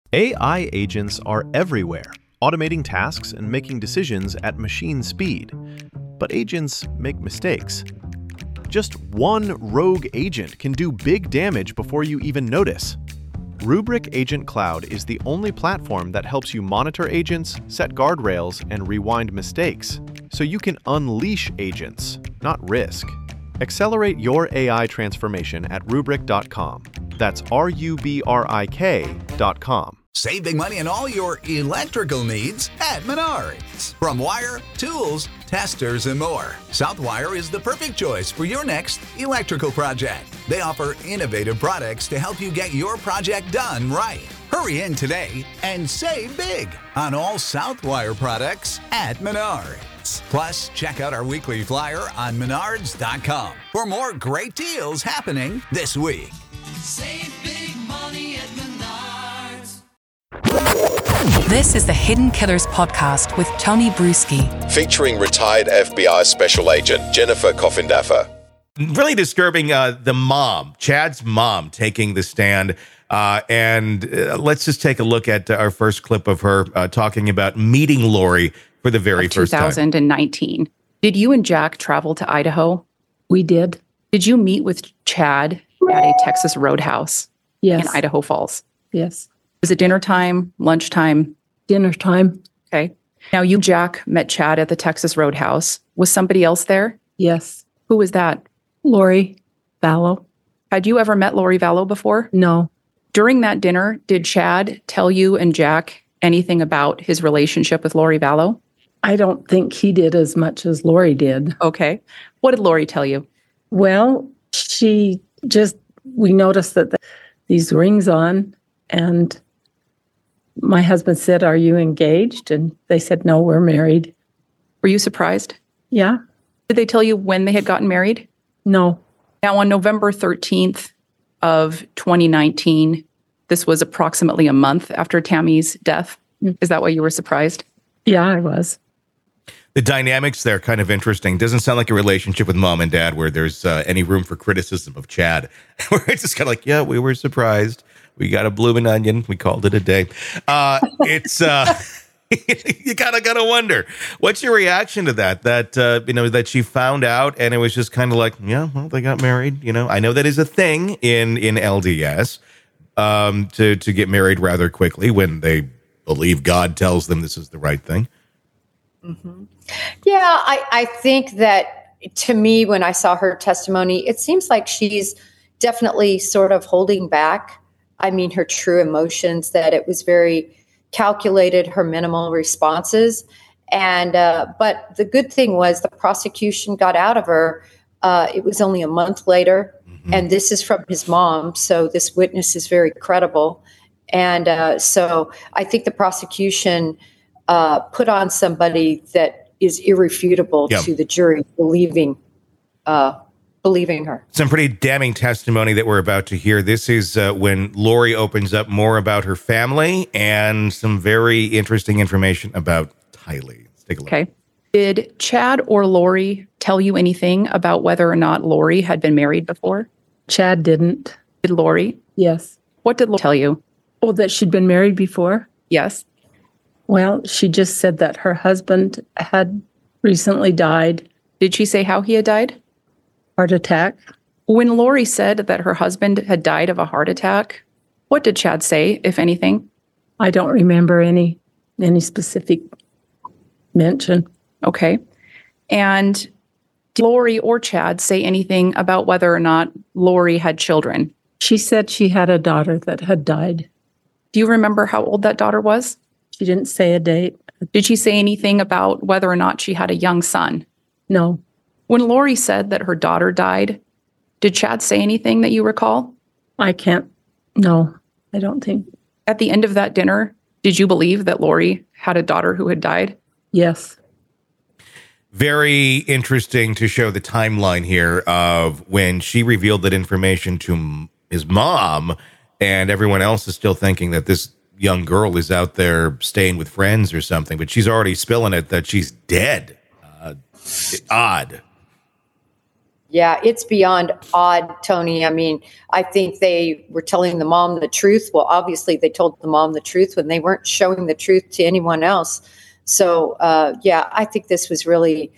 AI agents are everywhere, automating tasks and making decisions at machine speed. But agents make mistakes. Just one rogue agent can do big damage before you even notice. Rubrik Agent Cloud is the only platform that helps you monitor agents, set guardrails, and rewind mistakes, so you can unleash agents, not risk. Accelerate your AI transformation at Rubrik.com. That's RUBRIK.com. Save big money on all your electrical needs at Menards. From wire, tools, testers, and more, Southwire is the perfect choice for your next electrical project. They offer innovative products to help you get your project done right. Hurry in today and save big on all Southwire products at Menards. Plus, check out our weekly flyer on Menards.com for more great deals happening this week. Save big money at Menards. This is the Hidden Killers podcast with Tony Bruschi, featuring retired FBI Special Agent Jennifer Coffindaffer. Really disturbing, the mom, Chad's mom, taking the stand. Let's just take a look at our first clip of her talking about meeting Lori for the very first time. 2019. Did you and Jack travel to Idaho? We did. Did you meet with Chad at a Texas Roadhouse Yes. in Idaho Falls? Yes. Was it dinner time, lunchtime? Dinner time. Okay. Now, you, Jack, met Chad at the Texas Roadhouse. Was somebody else there? Yes. Who was that? Lori Vallow. Had you ever met Lori Vallow before? No. During that dinner, did Chad tell you and Jack anything about his relationship with Lori Vallow? I don't think he did as much as Lori did. Okay. What did Lori tell you? Well, we noticed that these rings on, and my husband said, "Are you engaged?" And they said, "No, we're married." Were you surprised? Yeah. Did they tell you when they had gotten married? No. Now, on November 13th of 2019, this was approximately a month after Tammy's death. Is that why you were surprised? Yeah, I was. The dynamics there kind of interesting. Doesn't sound like a relationship with mom and dad where there's any room for criticism of Chad. Where it's just kind of like, yeah, we were surprised. We got a bloomin' onion. We called it a day. It's you gotta wonder. What's your reaction to that? That she found out and it was just kind of like, yeah, well, they got married. I know that is a thing in LDS to get married rather quickly when they believe God tells them this is the right thing. Mm-hmm. Yeah, I think that, to me, when I saw her testimony, it seems like she's definitely sort of holding back. I mean, her true emotions, that it was very calculated, her minimal responses. And but the good thing was the prosecution got out of her. It was only a month later. Mm-hmm. And this is from his mom. So this witness is very credible. And so I think the prosecution put on somebody that is irrefutable to the jury, believing her. Some pretty damning testimony that we're about to hear. This is when Lori opens up more about her family and some very interesting information about Tylee. Let's take a look. Okay. Did Chad or Lori tell you anything about whether or not Lori had been married before? Chad didn't. Did Lori? Yes. What did Lori tell you? Oh, that she'd been married before? Yes. Well, she just said that her husband had recently died. Did she say how he had died? Heart attack. When Lori said that her husband had died of a heart attack, what did Chad say, if anything? I don't remember any specific mention. Okay. And did Lori or Chad say anything about whether or not Lori had children? She said she had a daughter that had died. Do you remember how old that daughter was? She didn't say a date. Did she say anything about whether or not she had a young son? No. When Lori said that her daughter died, did Chad say anything that you recall? No, I don't think. At the end of that dinner, did you believe that Lori had a daughter who had died? Yes. Very interesting to show the timeline here of when she revealed that information to his mom, and everyone else is still thinking that this young girl is out there staying with friends or something, but she's already spilling it that she's dead. Odd. Yeah, it's beyond odd, Tony. I mean, I think they were telling the mom the truth. Well, obviously, they told the mom the truth when they weren't showing the truth to anyone else. So, yeah, I think this was really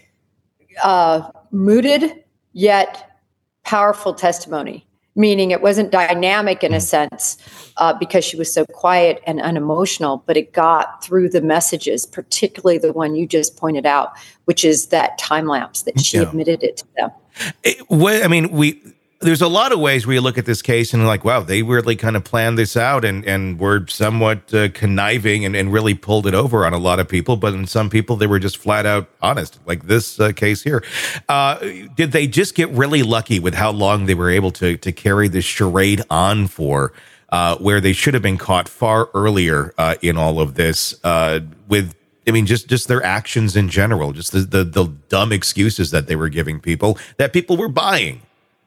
mooted yet powerful testimony, meaning it wasn't dynamic in a sense because she was so quiet and unemotional, but it got through the messages, particularly the one you just pointed out, which is that time lapse that she admitted it to them. There's a lot of ways where you look at this case and like, wow, they really kind of planned this out and were somewhat conniving and really pulled it over on a lot of people. But in some people, they were just flat out honest, like this case here. Did they just get really lucky with how long they were able to carry this charade on for, where they should have been caught far earlier in all of this just their actions in general, just the dumb excuses that they were giving people that people were buying?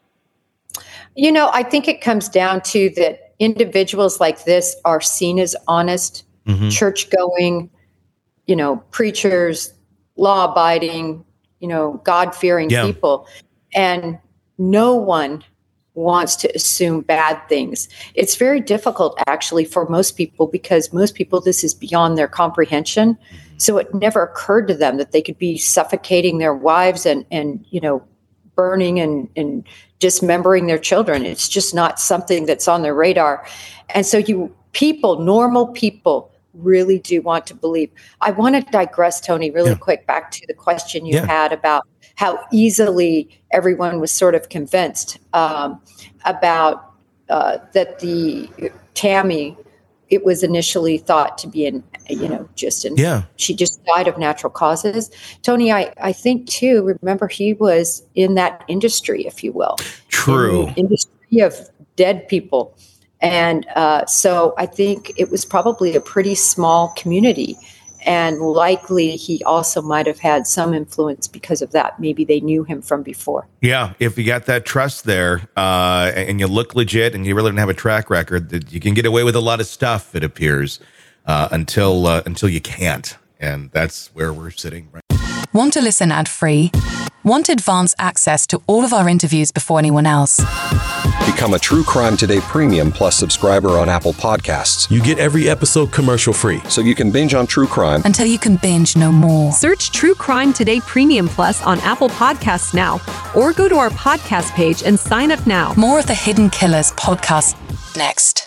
I think it comes down to that individuals like this are seen as honest, church-going, preachers, law-abiding, God-fearing people. And no one wants to assume bad things. It's very difficult, actually, for most people because most people, this is beyond their comprehension. So it never occurred to them that they could be suffocating their wives and burning and dismembering their children. It's just not something that's on their radar. And so normal people really do want to believe. I want to digress, Tony, really quick back to the question you had about how easily everyone was sort of convinced about that the Tammy, it was initially thought to be she just died of natural causes. Tony, I think too, remember he was in that industry, if you will. True. In the industry of dead people. And so I think it was probably a pretty small community. And likely he also might have had some influence because of that. Maybe they knew him from before. Yeah, if you got that trust there and you look legit and you really don't have a track record, you can get away with a lot of stuff, it appears, until you can't. And that's where we're sitting right now. Want to listen ad-free? Want advanced access to all of our interviews before anyone else? Become a True Crime Today Premium Plus subscriber on Apple Podcasts. You get every episode commercial-free. So you can binge on true crime until you can binge no more. Search True Crime Today Premium Plus on Apple Podcasts now, or go to our podcast page and sign up now. More of the Hidden Killers podcast next.